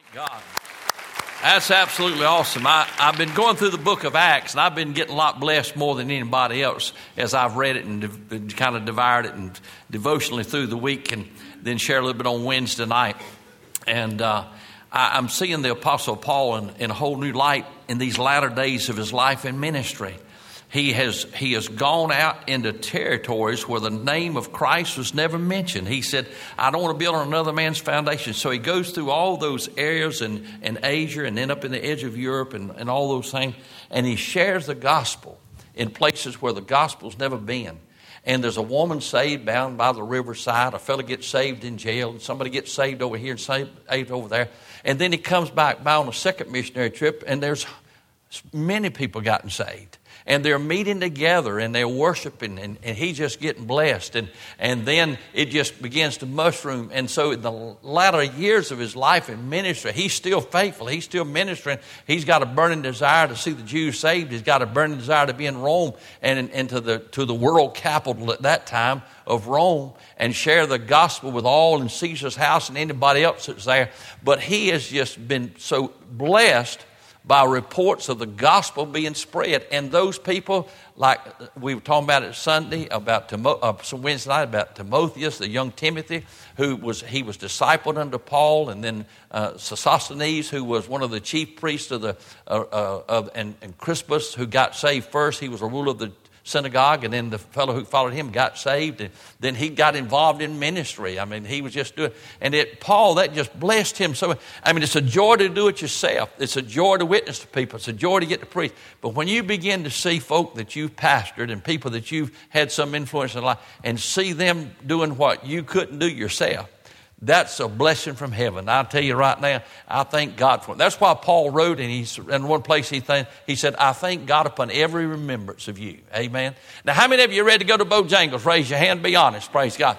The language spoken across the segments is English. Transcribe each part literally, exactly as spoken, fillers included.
God. That's absolutely awesome. I, I've been going through the book of Acts, and I've been getting a lot blessed more than anybody else as I've read it and de- kind of devoured it and devotionally through the week, and then share a little bit on Wednesday night. And uh, I, I'm seeing the Apostle Paul in, in a whole new light in these latter days of his life and ministry. He has he has gone out into territories where the name of Christ was never mentioned. He said, I don't want to build on another man's foundation. So he goes through all those areas in, in Asia and then up in the edge of Europe and, and all those things. And he shares the gospel in places where the gospel's never been. And there's a woman saved down by the riverside. A fellow gets saved in jail. And somebody gets saved over here and saved, saved over there. And then he comes back by on a second missionary trip, and there's many people gotten saved. And they're meeting together and they're worshiping, and, and he's just getting blessed. And, and then it just begins to mushroom. And so in the latter years of his life and ministry, he's still faithful. He's still ministering. He's got a burning desire to see the Jews saved. He's got a burning desire to be in Rome and, and to the to the world capital at that time of Rome and share the gospel with all in Caesar's house and anybody else that's there. But he has just been so blessed by reports of the gospel being spread. And those people, like we were talking about it Sunday, about Timo, uh, some Wednesday night, about Timotheus, the young Timothy, who was, he was discipled under Paul, and then uh, Sosthenes, who was one of the chief priests of the, uh, uh, of, and, and Crispus, who got saved first. He was a ruler of the synagogue, and then the fellow who followed him got saved, and then he got involved in ministry. I mean, he was just doing, and it, Paul, that just blessed him so much. I mean, it's a joy to do it yourself. It's a joy to witness to people. It's a joy to get to preach. But when you begin to see folk that you've pastored and people that you've had some influence in life, and see them doing what you couldn't do yourself, that's a blessing from heaven. I'll tell you right now, I thank God for it. That's why Paul wrote, and he's in one place he th- he said, I thank God upon every remembrance of you. Amen. Now, how many of you are ready to go to Bojangles? Raise your hand. Be honest. Praise God.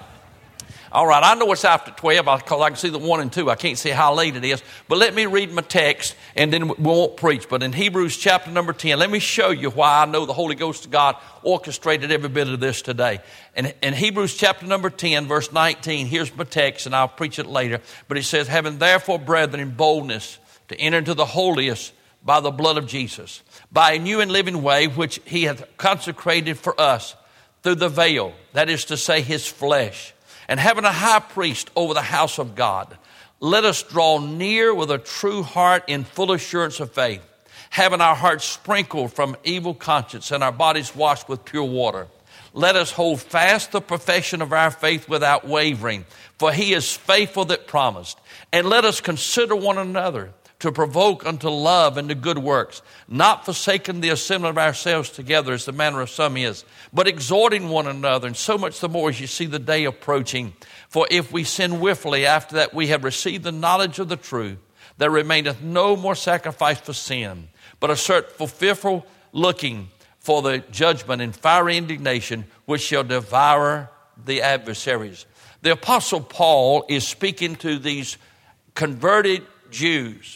All right, I know it's after twelve because I can see the one and two. I can't see how late it is. But let me read my text, and then we won't preach. But in Hebrews chapter number ten, let me show you why I know the Holy Ghost of God orchestrated every bit of this today. And in Hebrews chapter number ten, verse nineteen, here's my text, and I'll preach it later. But it says, having therefore, brethren, boldness to enter into the holiest by the blood of Jesus, by a new and living way which he hath consecrated for us through the veil, that is to say, his flesh. And having a high priest over the house of God, let us draw near with a true heart in full assurance of faith, having our hearts sprinkled from evil conscience and our bodies washed with pure water. Let us hold fast the profession of our faith without wavering, for he is faithful that promised. And let us consider one another to provoke unto love and to good works, not forsaking the assembling of ourselves together as the manner of some is, but exhorting one another, and so much the more as you see the day approaching. For if we sin willfully after that we have received the knowledge of the truth, there remaineth no more sacrifice for sin, but a certain fearful looking for the judgment and fiery indignation which shall devour the adversaries. The Apostle Paul is speaking to these converted Jews.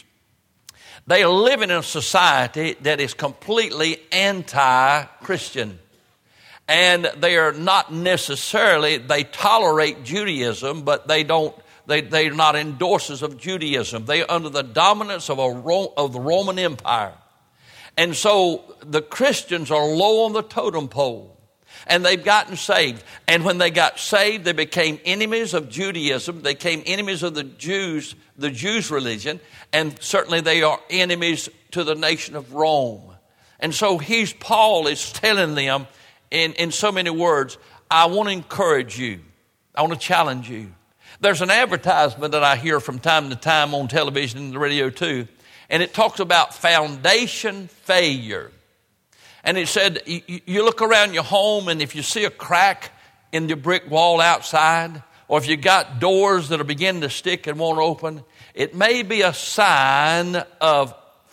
They are living in a society that is completely anti-Christian. And they are not necessarily, they tolerate Judaism, but they don't, they, they're not endorsers of Judaism. They are under the dominance of, a, of the Roman Empire. And so the Christians are low on the totem pole. And they've gotten saved. And when they got saved, they became enemies of Judaism. They became enemies of the Jews, the Jews' religion. And certainly they are enemies to the nation of Rome. And so he's, Paul is telling them in, in so many words, I want to encourage you. I want to challenge you. There's an advertisement that I hear from time to time on television and the radio too. And it talks about foundation failure. And it said, you look around your home, and if you see a crack in the brick wall outside, or if you got doors that are beginning to stick and won't open, it may be a sign of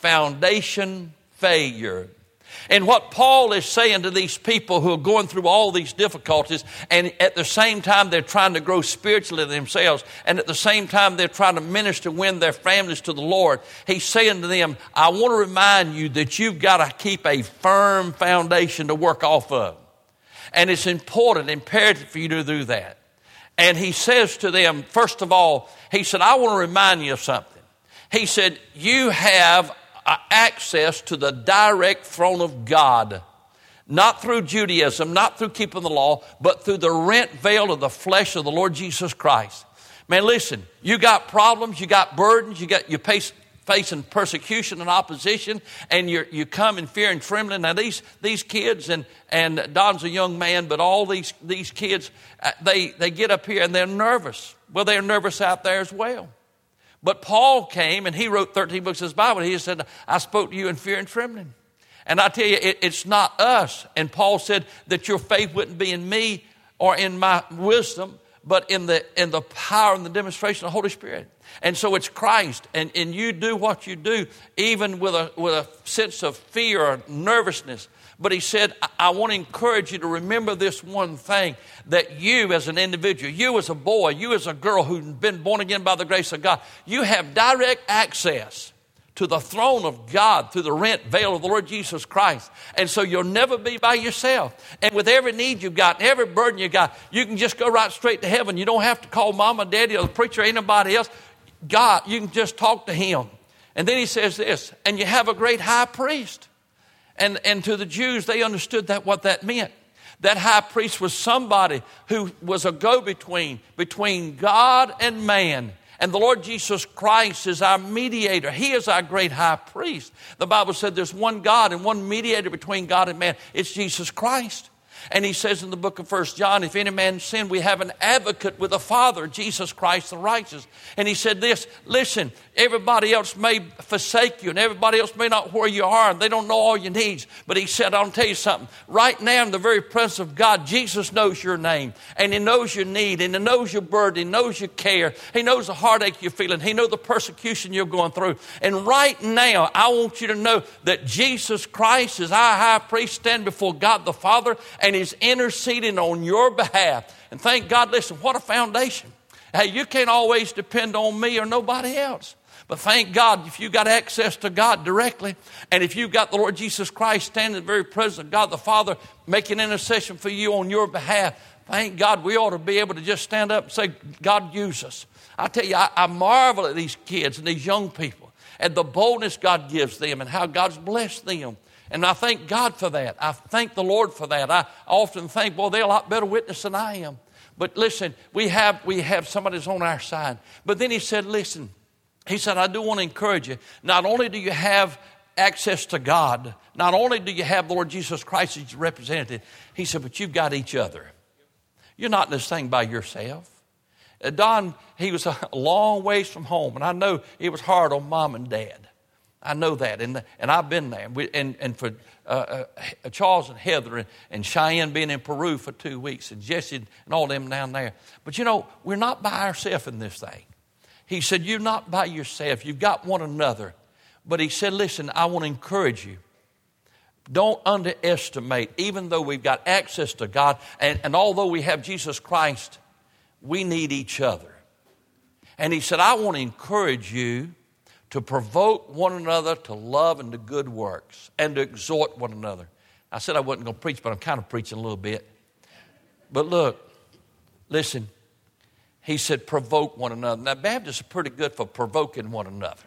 foundation failure. And what Paul is saying to these people who are going through all these difficulties, and at the same time they're trying to grow spiritually themselves, and at the same time they're trying to minister, win their families to the Lord, he's saying to them, I want to remind you that you've got to keep a firm foundation to work off of. And it's important, imperative for you to do that. And he says to them, first of all, he said, I want to remind you of something. He said, you have access to the direct throne of God. Not through Judaism, not through keeping the law, but through the rent veil of the flesh of the Lord Jesus Christ. Man, listen, you got problems, you got burdens, you got you face, facing persecution and opposition, and you you come in fear and trembling. Now these these kids, and and Don's a young man, but all these these kids, uh, they they get up here and they're nervous. Well, they're nervous out there as well. But Paul came and he wrote thirteen books of his Bible. He said, I spoke to you in fear and trembling. And I tell you, it, it's not us. And Paul said that your faith wouldn't be in me or in my wisdom, but in the in the power and the demonstration of the Holy Spirit. And so it's Christ. And, and you do what you do, even with a with a sense of fear or nervousness. But he said, I, I want to encourage you to remember this one thing, that you as an individual, you as a boy, you as a girl who's been born again by the grace of God, you have direct access to the throne of God through the rent veil of the Lord Jesus Christ. And so you'll never be by yourself. And with every need you've got, every burden you got, you can just go right straight to heaven. You don't have to call mama, daddy, or the preacher, or anybody else. God, you can just talk to him. And then he says this, and you have a great high priest. And, and to the Jews, they understood that what that meant. That high priest was somebody who was a go-between between God and man. And the Lord Jesus Christ is our mediator. He is our great high priest. The Bible said there's one God and one mediator between God and man. It's Jesus Christ. And he says in the book of First John, if any man sin, we have an advocate with the Father, Jesus Christ the righteous. And he said this, listen, everybody else may forsake you and everybody else may not where you are and they don't know all your needs. But he said, I'll tell you something. Right now in the very presence of God, Jesus knows your name and he knows your need and he knows your burden. He knows your care. He knows the heartache you're feeling. He knows the persecution you're going through. And right now, I want you to know that Jesus Christ is our high priest standing before God the Father, and he's interceding on your behalf. And thank God, listen, what a foundation. Hey, you can't always depend on me or nobody else. But thank God if you got access to God directly, and if you got the Lord Jesus Christ standing in the very presence of God the Father, making intercession for you on your behalf, thank God we ought to be able to just stand up and say, God, use us. I tell you, I, I marvel at these kids and these young people and the boldness God gives them and how God's blessed them. And I thank God for that. I thank the Lord for that. I often think, well, they're a lot better witness than I am. But listen, we have we have somebody that's on our side. But then he said, listen, he said, I do want to encourage you. Not only do you have access to God, not only do you have the Lord Jesus Christ as your representative, he said, but you've got each other. You're not in this thing by yourself. Uh, Don, he was a long ways from home, and I know it was hard on mom and dad. I know that, and and I've been there. We, and and for uh, uh, Charles and Heather and, and Cheyenne being in Peru for two weeks, and Jesse and all them down there. But you know, we're not by ourselves in this thing. He said, you're not by yourself. You've got one another. But he said, listen, I want to encourage you. Don't underestimate, even though we've got access to God, and, and although we have Jesus Christ, we need each other. And he said, I want to encourage you to provoke one another to love and to good works, and to exhort one another. I said I wasn't going to preach, but I'm kind of preaching a little bit. But look, listen, he said provoke one another. Now, Baptists are pretty good for provoking one another.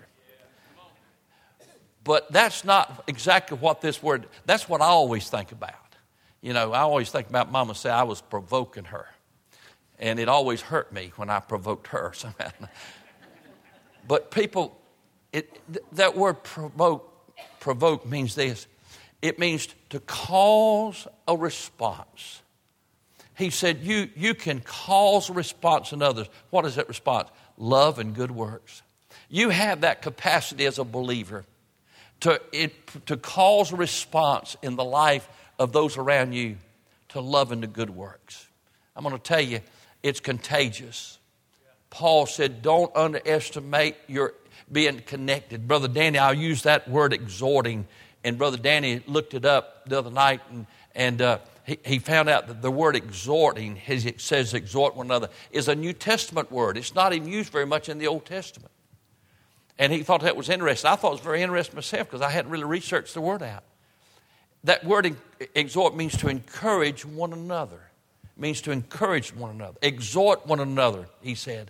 But that's not exactly what this word, that's what I always think about. You know, I always think about Mama say I was provoking her. And it always hurt me when I provoked her somehow. But people, it, that word provoke, provoke means this. It means to cause a response. He said you, you can cause a response in others. What is that response? Love and good works. You have that capacity as a believer to, it, to cause a response in the life of those around you to love and to good works. I'm going to tell you, it's contagious. Paul said, don't underestimate your being connected. Brother Danny, I'll use that word exhorting. And Brother Danny looked it up the other night, and, and uh, he, he found out that the word exhorting, as it says exhort one another, is a New Testament word. It's not even used very much in the Old Testament. And he thought that was interesting. I thought it was very interesting myself because I hadn't really researched the word out. That word exhort means to encourage one another. It means to encourage one another. Exhort one another, he said.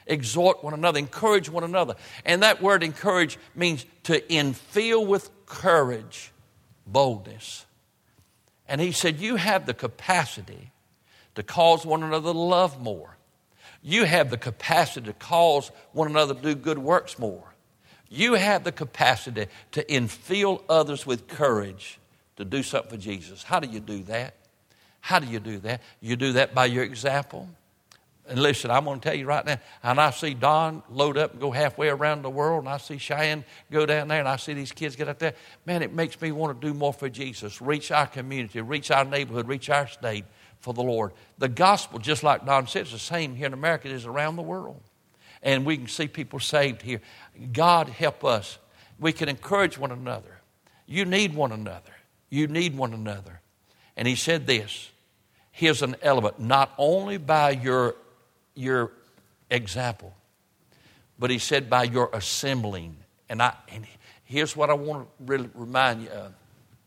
exhort one another, encourage one another. And that word encourage means to infill with courage, boldness. And he said, you have the capacity to cause one another to love more. You have the capacity to cause one another to do good works more. You have the capacity to infill others with courage to do something for Jesus. How do you do that? How do you do that? You do that by your example. And listen, I'm going to tell you right now, and I see Don load up and go halfway around the world, and I see Cheyenne go down there, and I see these kids get out there. Man, it makes me want to do more for Jesus, reach our community, reach our neighborhood, reach our state for the Lord. The gospel, just like Don said, is the same here in America as around the world. And we can see people saved here. God help us. We can encourage one another. You need one another. You need one another. And he said this, here's an element, not only by your, your example, but he said by your assembling. And, I, and here's what I want to really remind you of.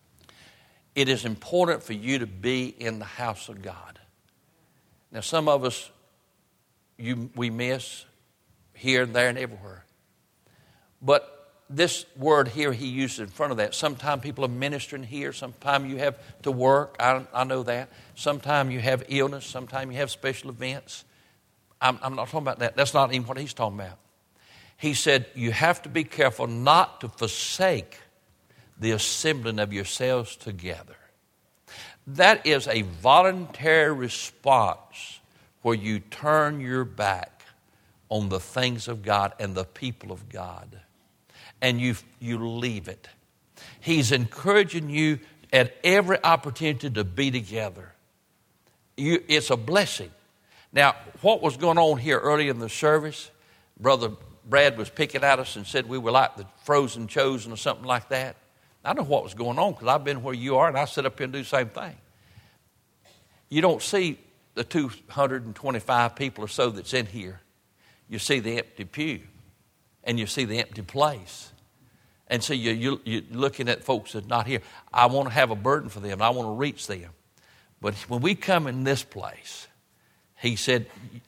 It is important for you to be in the house of God. Now, some of us, you, we miss here and there and everywhere. But this word here he used in front of that. Sometimes people are ministering here. Sometimes you have to work. I, I know that. Sometimes you have illness. Sometimes you have special events. I'm, I'm not talking about that. That's not even what he's talking about. He said you have to be careful not to forsake the assembling of yourselves together. That is a voluntary response where you turn your back on the things of God and the people of God. And you, you leave it. He's encouraging you at every opportunity to be together. You, it's a blessing. Now, what was going on here early in the service, Brother Brad was picking at us and said we were like the frozen chosen or something like that. I know what was going on because I've been where you are and I sit up here and do the same thing. You don't see the two hundred twenty-five people or so that's in here. You see the empty pew and you see the empty place. And so you, you, you're looking at folks that's not here. I want to have a burden for them. I want to reach them. But when we come in this place, he said,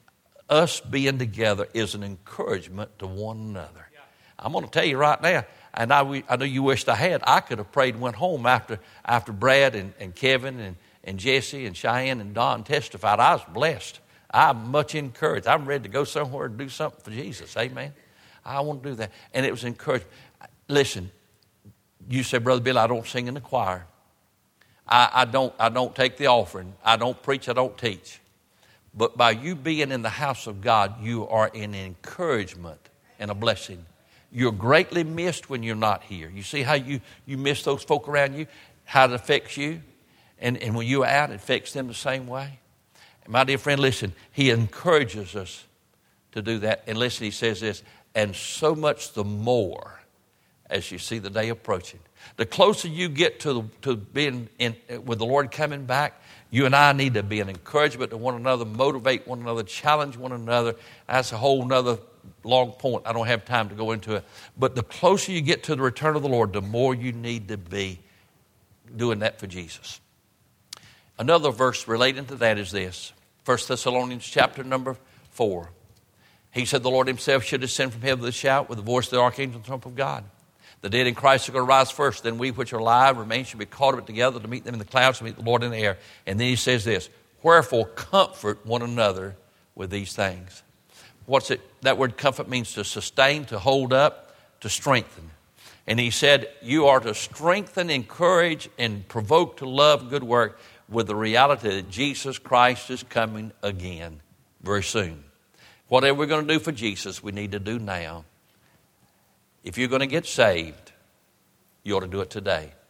us being together is an encouragement to one another. I'm going to tell you right now, and I, I know you wished I had, I could have prayed and went home after, after Brad and, and Kevin and, and Jesse and Cheyenne and Don testified. I was blessed. I'm much encouraged. I'm ready to go somewhere and do something for Jesus. Amen. I want to do that. And it was encouragement. Listen, you say, Brother Bill, I don't sing in the choir. I, I don't I don't take the offering. I don't preach, I don't teach. But by you being in the house of God, you are an encouragement and a blessing. You're greatly missed when you're not here. You see how you, you miss those folk around you, how it affects you? And, and when you're out, it affects them the same way. And my dear friend, listen, he encourages us to do that. And listen, he says this, and so much the more as you see the day approaching. The closer you get to, to being in, with the Lord coming back, you and I need to be an encouragement to one another, motivate one another, challenge one another. That's a whole nother long point. I don't have time to go into it. But the closer you get to the return of the Lord, the more you need to be doing that for Jesus. Another verse relating to that is this. First Thessalonians chapter number four. He said the Lord himself should descend from heaven with a shout, with the voice of the archangel and trump of God. The dead in Christ are going to rise first. Then we which are alive remain shall be caught up together to meet them in the clouds, to meet the Lord in the air. And then he says this, wherefore comfort one another with these things. What's it? That word comfort means to sustain, to hold up, to strengthen. And he said you are to strengthen, encourage, and provoke to love and good work with the reality that Jesus Christ is coming again very soon. Whatever we're going to do for Jesus, we need to do now. If you're going to get saved, you ought to do it today.